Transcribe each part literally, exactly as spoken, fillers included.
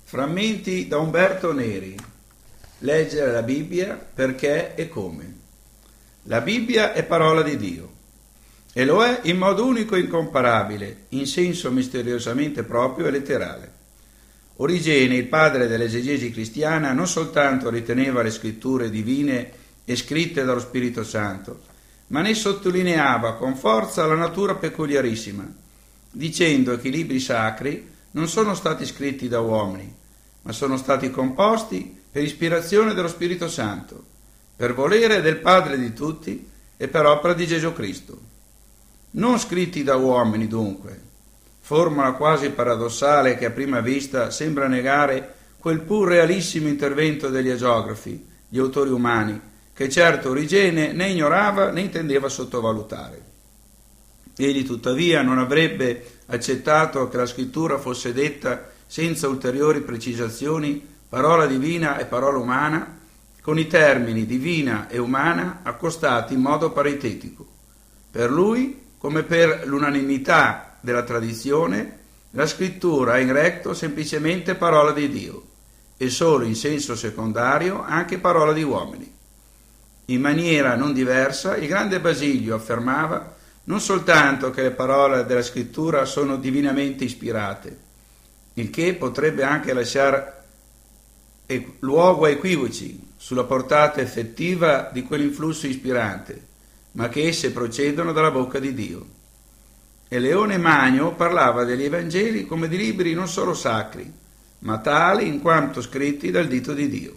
Frammenti da Umberto Neri. Leggere la Bibbia perché e come. La Bibbia è parola di Dio e lo è in modo unico e incomparabile, in senso misteriosamente proprio e letterale. Origene, il padre dell'esegesi cristiana, non soltanto riteneva le scritture divine e scritte dallo Spirito Santo, ma ne sottolineava con forza la natura peculiarissima, dicendo che i libri sacri non sono stati scritti da uomini, ma sono stati composti per ispirazione dello Spirito Santo, per volere del Padre di tutti e per opera di Gesù Cristo. Non scritti da uomini, dunque, formula quasi paradossale che a prima vista sembra negare quel pur realissimo intervento degli agiografi, gli autori umani, che certo Origene né ignorava né intendeva sottovalutare. Egli tuttavia non avrebbe accettato che la scrittura fosse detta senza ulteriori precisazioni, parola divina e parola umana, con i termini divina e umana accostati in modo paritetico. Per lui, come per l'unanimità della tradizione, la scrittura è in recto semplicemente parola di Dio e solo in senso secondario anche parola di uomini. In maniera non diversa, il grande Basilio affermava non soltanto che le parole della scrittura sono divinamente ispirate, il che potrebbe anche lasciare luogo a equivoci sulla portata effettiva di quell'influsso ispirante, ma che esse procedono dalla bocca di Dio. E Leone Magno parlava degli Evangeli come di libri non solo sacri, ma tali in quanto scritti dal dito di Dio.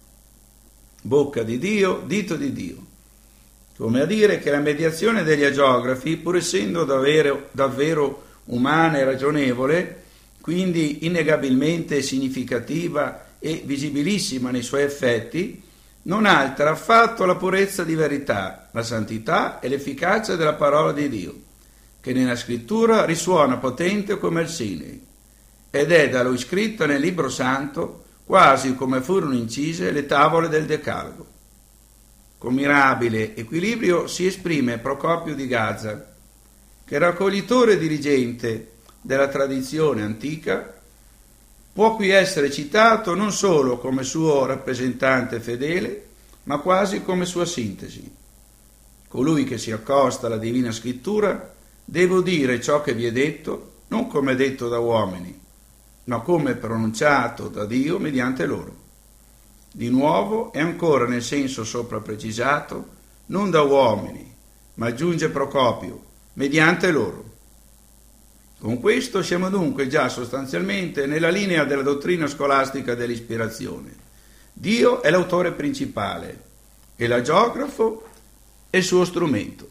Bocca di Dio, dito di Dio. Come a dire che la mediazione degli agiografi, pur essendo davvero, davvero umana e ragionevole, quindi innegabilmente significativa e visibilissima nei suoi effetti, non altera affatto la purezza di verità, la santità e l'efficacia della parola di Dio, che nella scrittura risuona potente come il Sinai, ed è da lui scritta nel libro santo quasi come furono incise le tavole del Decalogo. Con mirabile equilibrio si esprime Procopio di Gaza, che raccoglitore e dirigente della tradizione antica può qui essere citato non solo come suo rappresentante fedele, ma quasi come sua sintesi. Colui che si accosta alla Divina Scrittura deve udire ciò che vi è detto, non come detto da uomini, ma come pronunciato da Dio mediante loro. Di nuovo, e ancora nel senso sopra precisato, non da uomini, ma aggiunge Procopio, mediante loro. Con questo siamo dunque già sostanzialmente nella linea della dottrina scolastica dell'ispirazione. Dio è l'autore principale e l'agiografo è il suo strumento.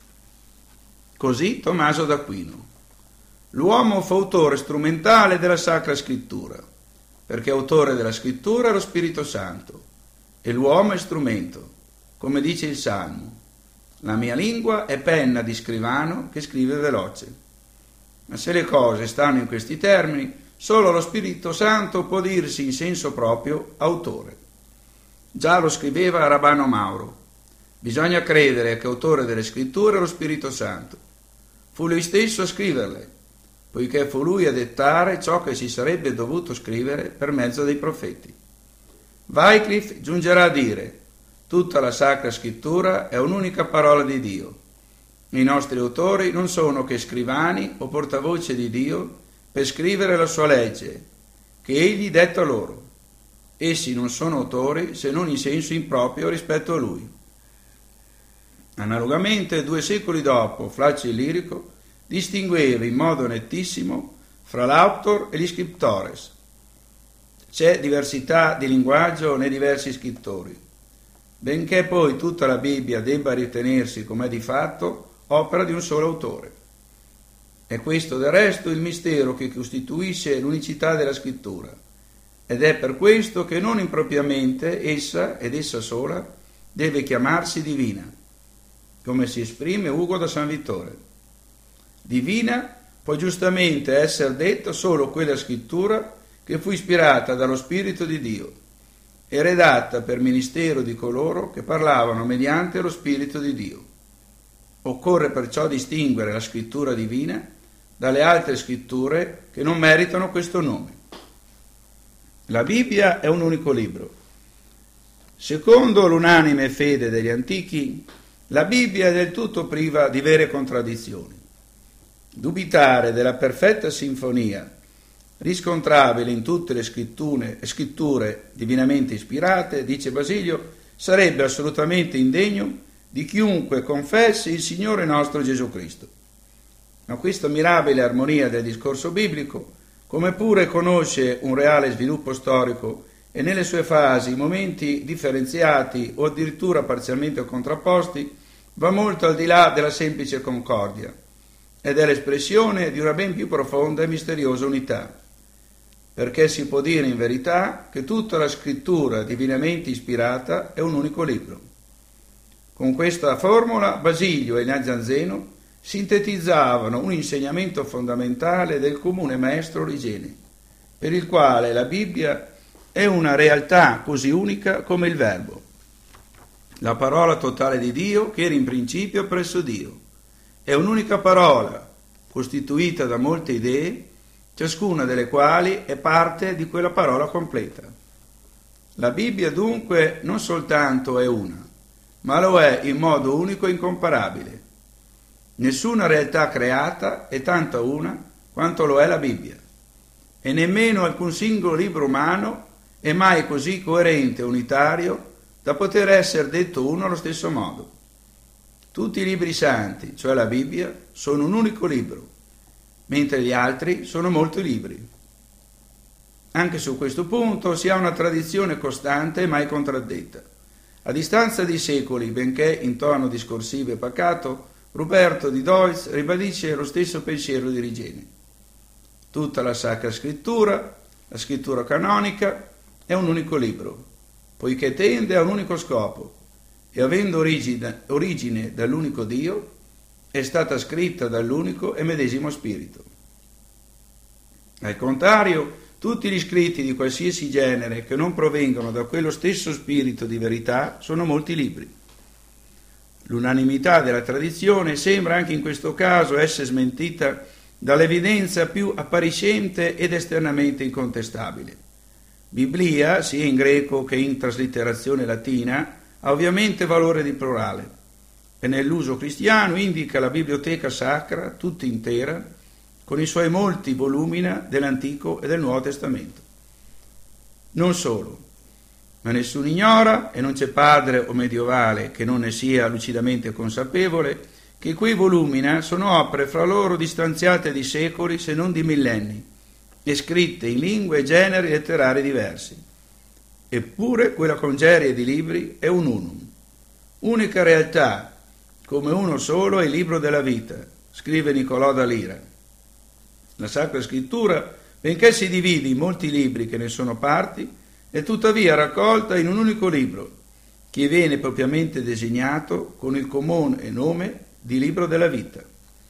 Così Tommaso d'Aquino. L'uomo fu autore strumentale della Sacra Scrittura, perché autore della Scrittura è lo Spirito Santo e l'uomo è strumento, come dice il Salmo. La mia lingua è penna di scrivano che scrive veloce. Ma se le cose stanno in questi termini, solo lo Spirito Santo può dirsi in senso proprio autore. Già lo scriveva Rabbano Mauro. Bisogna credere che autore delle scritture è lo Spirito Santo. Fu lui stesso a scriverle, poiché fu lui a dettare ciò che si sarebbe dovuto scrivere per mezzo dei profeti. Wycliffe giungerà a dire: tutta la Sacra Scrittura è un'unica parola di Dio. I nostri autori non sono che scrivani o portavoce di Dio per scrivere la sua legge, che egli detta loro. Essi non sono autori se non in senso improprio rispetto a lui. Analogamente, due secoli dopo, Flaccio il Lirico distingueva in modo nettissimo fra l'autor e gli scriptores. C'è diversità di linguaggio nei diversi scrittori, benché poi tutta la Bibbia debba ritenersi, come è di fatto, opera di un solo autore. È questo del resto il mistero che costituisce l'unicità della scrittura, ed è per questo che non impropriamente essa, ed essa sola, deve chiamarsi divina, come si esprime Ugo da San Vittore. Divina può giustamente essere detta solo quella scrittura che fu ispirata dallo Spirito di Dio e redatta per ministero di coloro che parlavano mediante lo Spirito di Dio. Occorre perciò distinguere la scrittura divina dalle altre scritture che non meritano questo nome. La Bibbia è un unico libro. Secondo l'unanime fede degli antichi, la Bibbia è del tutto priva di vere contraddizioni. Dubitare della perfetta sinfonia riscontrabile in tutte le scritture, scritture divinamente ispirate, dice Basilio, sarebbe assolutamente indegno di chiunque confessi il Signore nostro Gesù Cristo. Ma questa mirabile armonia del discorso biblico, come pure conosce un reale sviluppo storico e nelle sue fasi momenti differenziati o addirittura parzialmente contrapposti, va molto al di là della semplice concordia ed è l'espressione di una ben più profonda e misteriosa unità, perché si può dire in verità che tutta la scrittura divinamente ispirata è un unico libro. Con questa formula Basilio e Nazianzeno sintetizzavano un insegnamento fondamentale del comune maestro Origene, per il quale la Bibbia è una realtà così unica come il Verbo, la parola totale di Dio che era in principio presso Dio. È un'unica parola, costituita da molte idee, ciascuna delle quali è parte di quella parola completa. La Bibbia dunque non soltanto è una, ma lo è in modo unico e incomparabile. Nessuna realtà creata è tanta una quanto lo è la Bibbia, e nemmeno alcun singolo libro umano è mai così coerente e unitario da poter essere detto uno allo stesso modo. Tutti i libri santi, cioè la Bibbia, sono un unico libro, mentre gli altri sono molti libri. Anche su questo punto si ha una tradizione costante e mai contraddetta. A distanza di secoli, benché in tono discorsivo e pacato, Ruberto di Deutz ribadisce lo stesso pensiero di Origene. Tutta la Sacra Scrittura, la scrittura canonica, è un unico libro, poiché tende a un unico scopo e avendo origine, origine dall'unico Dio, è stata scritta dall'unico e medesimo Spirito. Al contrario, tutti gli scritti di qualsiasi genere che non provengono da quello stesso spirito di verità sono molti libri. L'unanimità della tradizione sembra anche in questo caso essere smentita dall'evidenza più appariscente ed esternamente incontestabile. Biblia, sia in greco che in traslitterazione latina, ha ovviamente valore di plurale e nell'uso cristiano indica la biblioteca sacra tutta intera con i suoi molti volumina dell'Antico e del Nuovo Testamento. Non solo, ma nessuno ignora, e non c'è padre o medievale che non ne sia lucidamente consapevole, che quei volumina sono opere fra loro distanziate di secoli se non di millenni e scritte in lingue e generi letterari diversi. Eppure quella congerie di libri è un unum, unica realtà, come uno solo è il libro della vita, scrive Niccolò da Lira. La Sacra Scrittura, benché si divide in molti libri che ne sono parti, è tuttavia raccolta in un unico libro, che viene propriamente designato con il comune nome di libro della vita.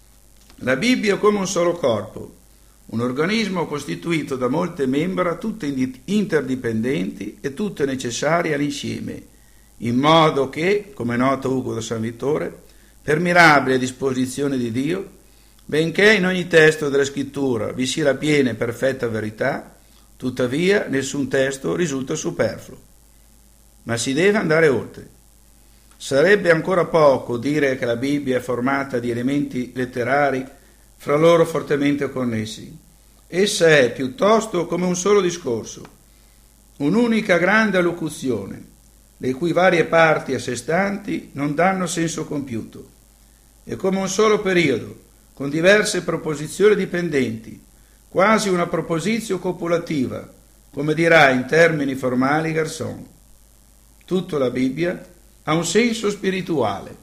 La Bibbia è come un solo corpo, un organismo costituito da molte membra, tutte interdipendenti e tutte necessarie all'insieme, in modo che, come nota Ugo da San Vittore, per mirabile disposizione di Dio, benché in ogni testo della Scrittura vi sia la piena e perfetta verità, tuttavia nessun testo risulta superfluo. Ma si deve andare oltre. Sarebbe ancora poco dire che la Bibbia è formata di elementi letterari fra loro fortemente connessi. Essa è piuttosto come un solo discorso, un'unica grande allocuzione, le cui varie parti a sé stanti non danno senso compiuto. È come un solo periodo, con diverse proposizioni dipendenti, quasi una proposizio copulativa, come dirà in termini formali Garçon. Tutta la Bibbia ha un senso spirituale.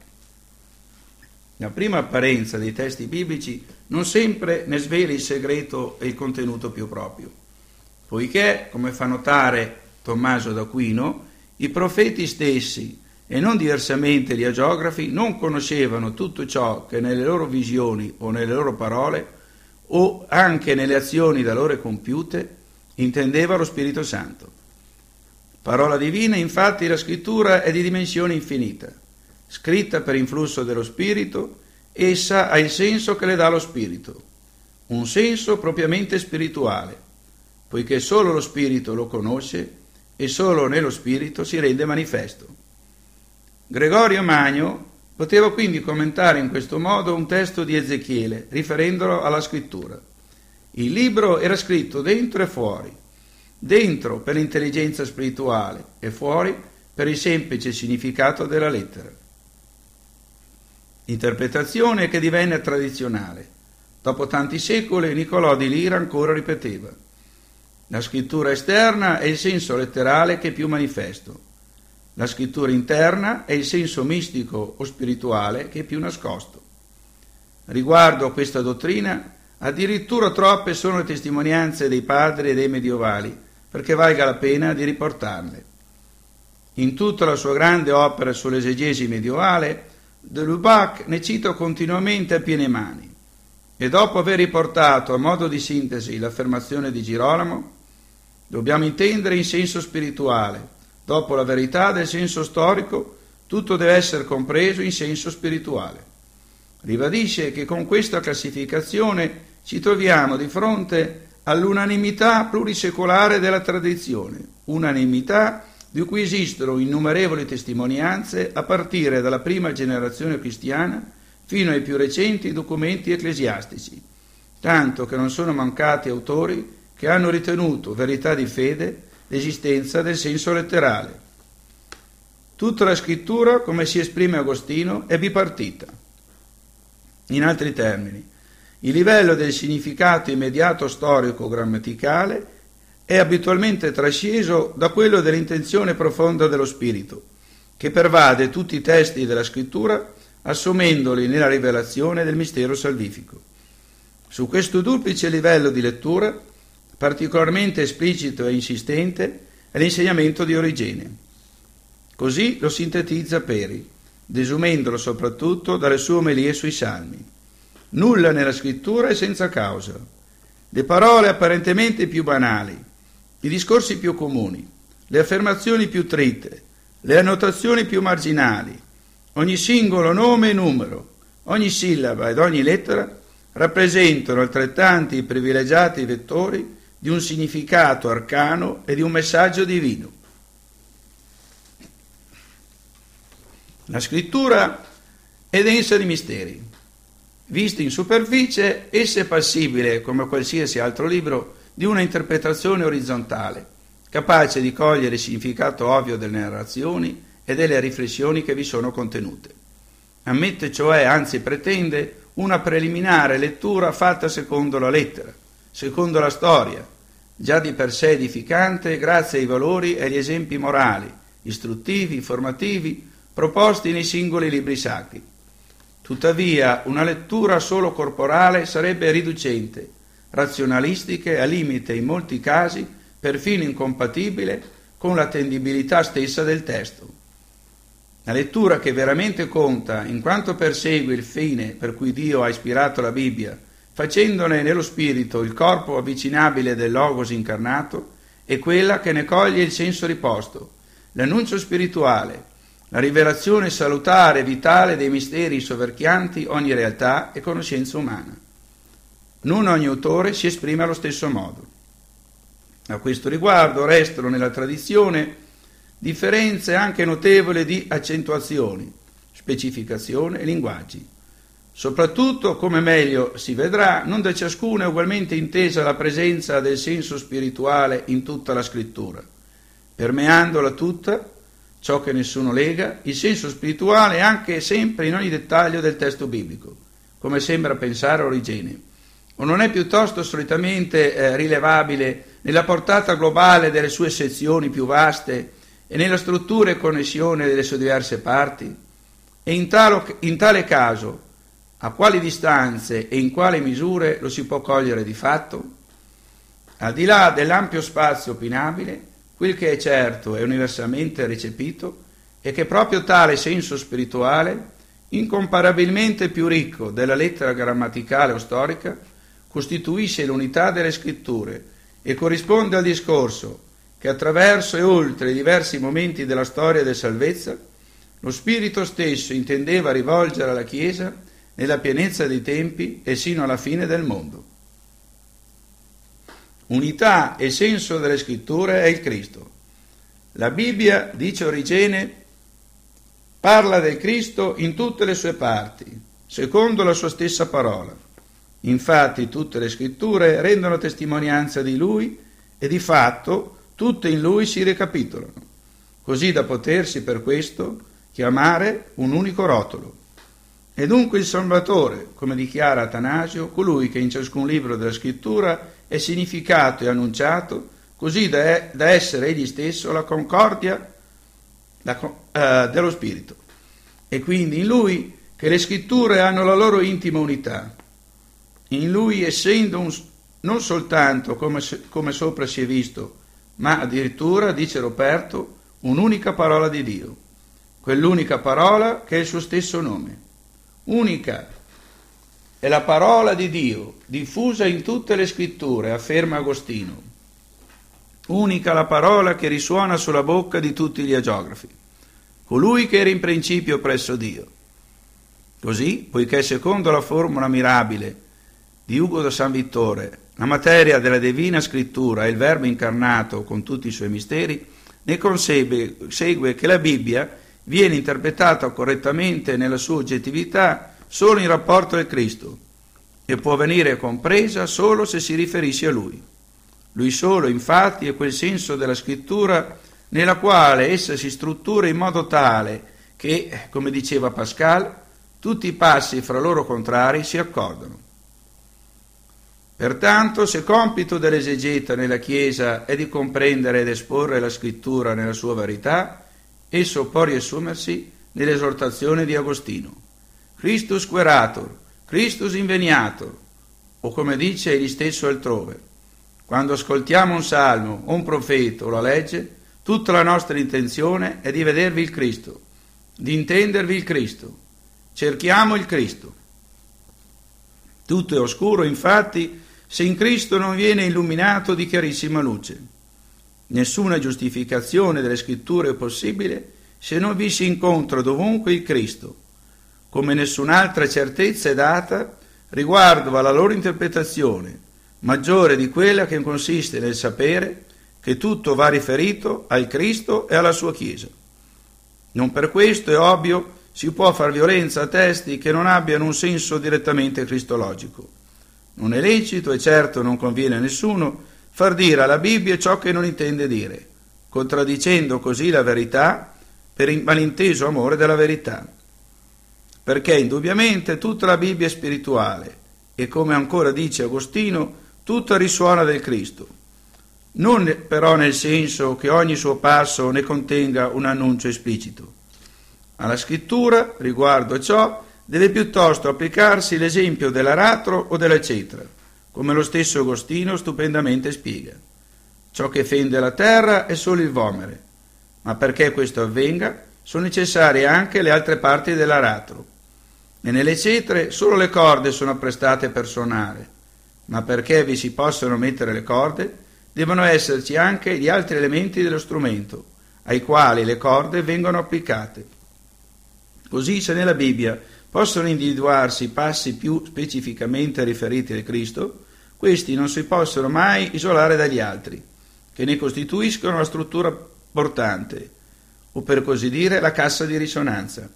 La prima apparenza dei testi biblici non sempre ne svela il segreto e il contenuto più proprio, poiché, come fa notare Tommaso d'Aquino, i profeti stessi, e non diversamente gli agiografi, non conoscevano tutto ciò che nelle loro visioni o nelle loro parole, o anche nelle azioni da loro compiute, intendeva lo Spirito Santo. Parola divina, infatti, la scrittura è di dimensione infinita. Scritta per influsso dello Spirito, essa ha il senso che le dà lo Spirito, un senso propriamente spirituale, poiché solo lo Spirito lo conosce e solo nello Spirito si rende manifesto. Gregorio Magno poteva quindi commentare in questo modo un testo di Ezechiele, riferendolo alla scrittura. Il libro era scritto dentro e fuori, dentro per l'intelligenza spirituale e fuori per il semplice significato della lettera. Interpretazione che divenne tradizionale. Dopo tanti secoli Niccolò di Lira ancora ripeteva: la scrittura esterna è il senso letterale che è più manifesto. La scrittura interna è il senso mistico o spirituale che è più nascosto. Riguardo a questa dottrina, addirittura troppe sono le testimonianze dei padri e dei medievali perché valga la pena di riportarle. In tutta la sua grande opera sull'esegesi medievale, de Lubac ne cita continuamente a piene mani, e dopo aver riportato a modo di sintesi l'affermazione di Girolamo, dobbiamo intendere in senso spirituale. Dopo la verità del senso storico, tutto deve essere compreso in senso spirituale. Ribadisce che con questa classificazione ci troviamo di fronte all'unanimità plurisecolare della tradizione, unanimità di cui esistono innumerevoli testimonianze a partire dalla prima generazione cristiana fino ai più recenti documenti ecclesiastici, tanto che non sono mancati autori che hanno ritenuto verità di fede l'esistenza del senso letterale. Tutta la scrittura, come si esprime Agostino, è bipartita. In altri termini, il livello del significato immediato storico-grammaticale è abitualmente trasceso da quello dell'intenzione profonda dello spirito, che pervade tutti i testi della scrittura, assumendoli nella rivelazione del mistero salvifico. Su questo duplice livello di lettura, particolarmente esplicito e insistente, è l'insegnamento di Origene. Così lo sintetizza Peri, desumendolo soprattutto dalle sue omelie sui Salmi. Nulla nella scrittura è senza causa. Le parole apparentemente più banali, i discorsi più comuni, le affermazioni più trite, le annotazioni più marginali, ogni singolo nome e numero, ogni sillaba ed ogni lettera rappresentano altrettanti privilegiati vettori di un significato arcano e di un messaggio divino. La scrittura è densa di misteri. Vista in superficie, essa è passibile, come qualsiasi altro libro, di una interpretazione orizzontale, capace di cogliere il significato ovvio delle narrazioni e delle riflessioni che vi sono contenute. Ammette cioè, anzi pretende, una preliminare lettura fatta secondo la lettera, secondo la storia, già di per sé edificante grazie ai valori e agli esempi morali, istruttivi, informativi, proposti nei singoli libri sacri. Tuttavia, una lettura solo corporale sarebbe riducente, razionalistica e al limite, in molti casi, perfino incompatibile con l'attendibilità stessa del testo. La lettura che veramente conta, in quanto persegue il fine per cui Dio ha ispirato la Bibbia, facendone nello spirito il corpo avvicinabile del Logos incarnato, è quella che ne coglie il senso riposto, l'annuncio spirituale, la rivelazione salutare e vitale dei misteri soverchianti ogni realtà e conoscenza umana. Non ogni autore si esprime allo stesso modo. A questo riguardo restano nella tradizione differenze anche notevoli di accentuazioni, specificazione e linguaggi. Soprattutto, come meglio si vedrà, non da ciascuno è ugualmente intesa la presenza del senso spirituale in tutta la scrittura. Permeandola tutta, ciò che nessuno lega, il senso spirituale è anche sempre in ogni dettaglio del testo biblico, come sembra pensare Origene, o non è piuttosto solitamente eh, rilevabile nella portata globale delle sue sezioni più vaste e nella struttura e connessione delle sue diverse parti? E in, talo, in tale caso, a quali distanze e in quale misure lo si può cogliere di fatto? Al di là dell'ampio spazio opinabile, quel che è certo e universalmente recepito è che proprio tale senso spirituale, incomparabilmente più ricco della lettera grammaticale o storica, costituisce l'unità delle scritture e corrisponde al discorso che attraverso e oltre i diversi momenti della storia della salvezza lo Spirito stesso intendeva rivolgere alla Chiesa nella pienezza dei tempi e sino alla fine del mondo. unità e senso delle scritture è il Cristo. La Bibbia, dice Origene, parla del Cristo in tutte le sue parti, secondo la sua stessa parola. Infatti tutte le scritture rendono testimonianza di Lui e di fatto tutte in Lui si ricapitolano, così da potersi per questo chiamare un unico rotolo. E dunque il Salvatore, come dichiara Atanasio, colui che in ciascun libro della scrittura è significato e annunciato, così da, da essere egli stesso la concordia la, uh, dello Spirito. E quindi in Lui che le scritture hanno la loro intima unità. In Lui, essendo un, non soltanto, come, come sopra si è visto, ma addirittura, dice Roberto, un'unica parola di Dio, quell'unica parola che è il suo stesso nome. Unica è la parola di Dio, diffusa in tutte le scritture, afferma Agostino. Unica la parola che risuona sulla bocca di tutti gli agiografi, colui che era in principio presso Dio. Così, poiché secondo la formula mirabile di Ugo da San Vittore, la materia della divina scrittura è il Verbo incarnato con tutti i suoi misteri, ne consegue segue che la Bibbia viene interpretata correttamente nella sua oggettività solo in rapporto al Cristo e può venire compresa solo se si riferisce a Lui. Lui solo, infatti, è quel senso della scrittura nella quale essa si struttura in modo tale che, come diceva Pascal, tutti i passi fra loro contrari si accordano. Pertanto, se compito dell'esegeta nella Chiesa è di comprendere ed esporre la scrittura nella sua verità, esso può riassumersi nell'esortazione di Agostino: Christus querator, Christus inveniator, o come dice egli stesso altrove, quando ascoltiamo un salmo o un profeta o la legge, tutta la nostra intenzione è di vedervi il Cristo, di intendervi il Cristo. Cerchiamo il Cristo. Tutto è oscuro, infatti, se in Cristo non viene illuminato di chiarissima luce. Nessuna giustificazione delle scritture è possibile se non vi si incontra dovunque il Cristo, come nessun'altra certezza è data riguardo alla loro interpretazione, maggiore di quella che consiste nel sapere che tutto va riferito al Cristo e alla sua Chiesa. Non per questo, è ovvio, si può far violenza a testi che non abbiano un senso direttamente cristologico. Non è lecito e certo non conviene a nessuno far dire alla Bibbia ciò che non intende dire, contraddicendo così la verità per il malinteso amore della verità. Perché indubbiamente tutta la Bibbia è spirituale e, come ancora dice Agostino, tutta risuona del Cristo. Non però nel senso che ogni suo passo ne contenga un annuncio esplicito. Alla scrittura, riguardo a ciò, deve piuttosto applicarsi l'esempio dell'aratro o della cetra, come lo stesso Agostino stupendamente spiega. Ciò che fende la terra è solo il vomere, ma perché questo avvenga sono necessarie anche le altre parti dell'aratro. E nelle cetre solo le corde sono apprestate per suonare, ma perché vi si possano mettere le corde devono esserci anche gli altri elementi dello strumento, ai quali le corde vengono applicate. Così, se nella Bibbia possono individuarsi i passi più specificamente riferiti al Cristo, questi non si possono mai isolare dagli altri, che ne costituiscono la struttura portante, o per così dire la cassa di risonanza.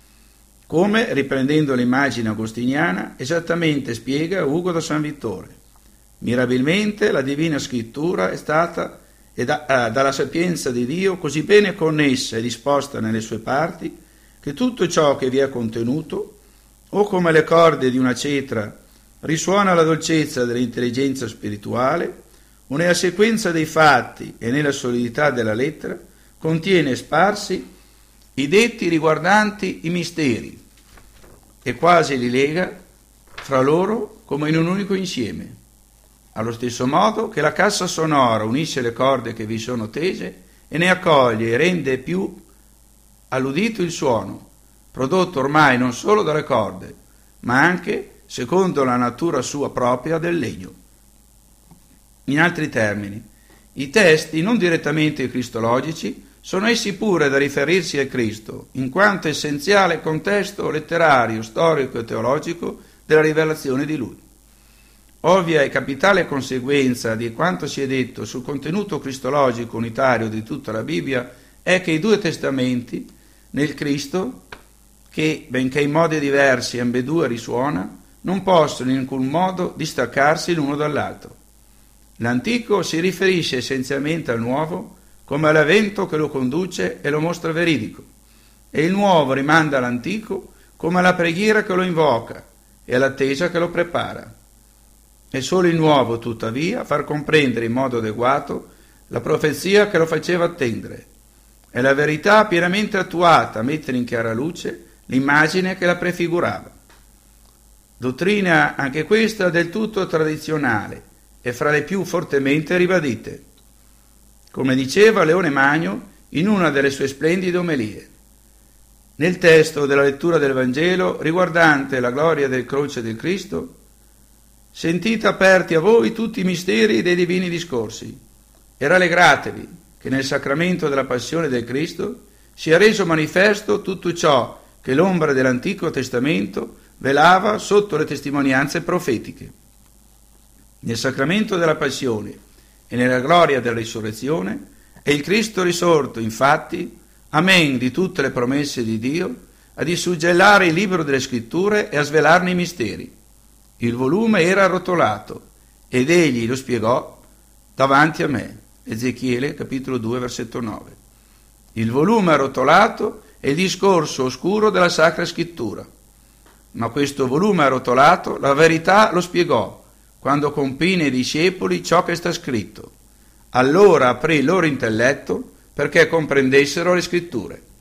Come, riprendendo l'immagine agostiniana, esattamente spiega Ugo da San Vittore. Mirabilmente la Divina Scrittura è stata e da, eh, dalla sapienza di Dio così bene connessa e disposta nelle sue parti che tutto ciò che vi è contenuto, o come le corde di una cetra, risuona la dolcezza dell'intelligenza spirituale, o nella sequenza dei fatti e nella solidità della lettera contiene sparsi i detti riguardanti i misteri e quasi li lega fra loro come in un unico insieme. Allo stesso modo che la cassa sonora unisce le corde che vi sono tese e ne accoglie e rende più all'udito il suono, prodotto ormai non solo dalle corde, ma anche, secondo la natura sua propria, del legno. In altri termini, i testi non direttamente cristologici sono essi pure da riferirsi al Cristo, in quanto essenziale contesto letterario, storico e teologico della rivelazione di Lui. ovvia e capitale conseguenza di quanto si è detto sul contenuto cristologico unitario di tutta la Bibbia è che i due testamenti nel Cristo, che benché in modi diversi ambedue risuona, non possono in alcun modo distaccarsi l'uno dall'altro. L'antico si riferisce essenzialmente al nuovo come all'evento che lo conduce e lo mostra veridico, e il nuovo rimanda all'antico come alla preghiera che lo invoca e all'attesa che lo prepara. È solo il nuovo, tuttavia, far comprendere in modo adeguato la profezia che lo faceva attendere. È la verità pienamente attuata a mettere in chiara luce l'immagine che la prefigurava. Dottrina anche questa del tutto tradizionale e fra le più fortemente ribadite. Come diceva Leone Magno in una delle sue splendide omelie. Nel testo della lettura del Vangelo riguardante la gloria del croce del Cristo, sentite aperti a voi tutti i misteri dei divini discorsi e rallegratevi che nel sacramento della passione del Cristo sia reso manifesto tutto ciò che l'ombra dell'Antico Testamento velava sotto le testimonianze profetiche. Nel sacramento della passione e nella gloria della risurrezione è il Cristo risorto, infatti, amen di tutte le promesse di Dio, a disuggellare il libro delle scritture e a svelarne i misteri. Il volume era arrotolato ed egli lo spiegò davanti a me. Ezechiele capitolo due versetto nove. Il volume arrotolato è il discorso oscuro della Sacra Scrittura, ma questo volume arrotolato la verità lo spiegò quando compì nei discepoli ciò che sta scritto. Allora aprì il loro intelletto perché comprendessero le scritture.